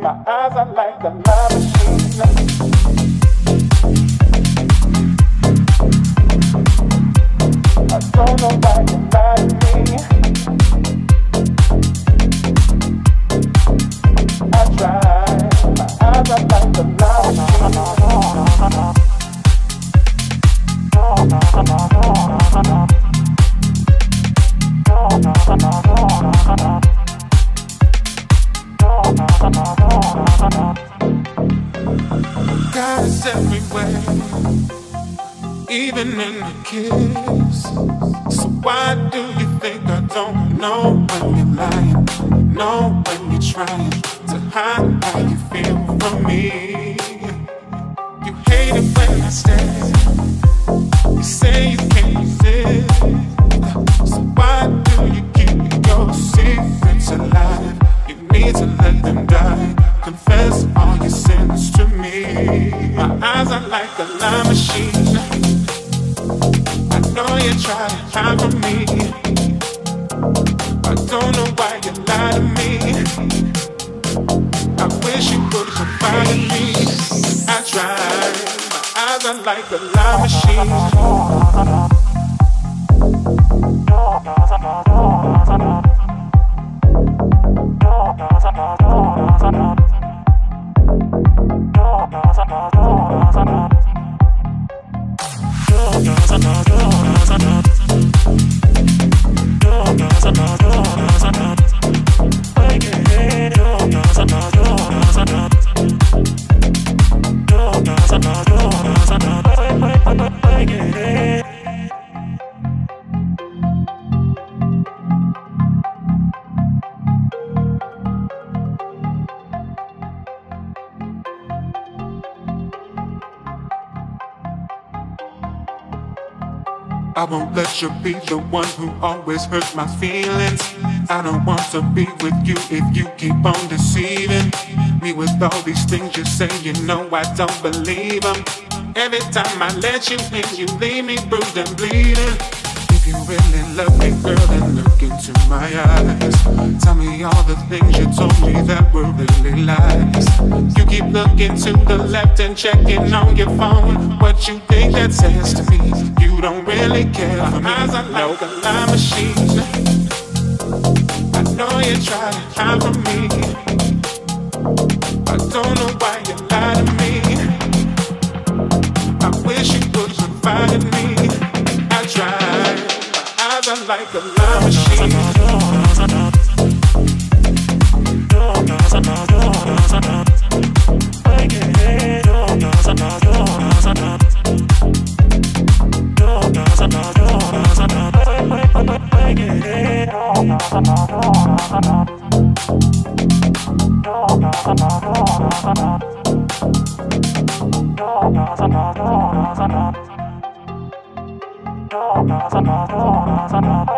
eyes are like a love machine. I don't know why you lie to me. I try. My eyes are like a love machine. God is everywhere, even in the kiss. So why do you think I don't know when you're lying? Know when you're trying to hide how you feel from me. You hate it when I stay. You say you can't resist. So why do you keep your secrets alive? You need to let them die. Confess all your sins to me. My eyes are like a lie machine. I know you try to hide from me. I don't know why you lie to me. I wish you would confide in me. I tried. My eyes are like a lie machine. I won't let you be the one who always hurts my feelings. I don't want to be with you if you keep on deceiving me with all these things you say. You know I don't believe them. Every time I let you in, you leave me bruised and bleeding. If you really love me, girl, then look into my eyes. Tell me all the things you told me that were really lies. You keep looking to the left and checking on your phone. What you think that says to me? You don't really care for me. Eyes are like a lie machine. I know you try to hide from me. I don't know why you lie to me. I wish you would confide in me. I tried. My eyes are like a lie machine. Don't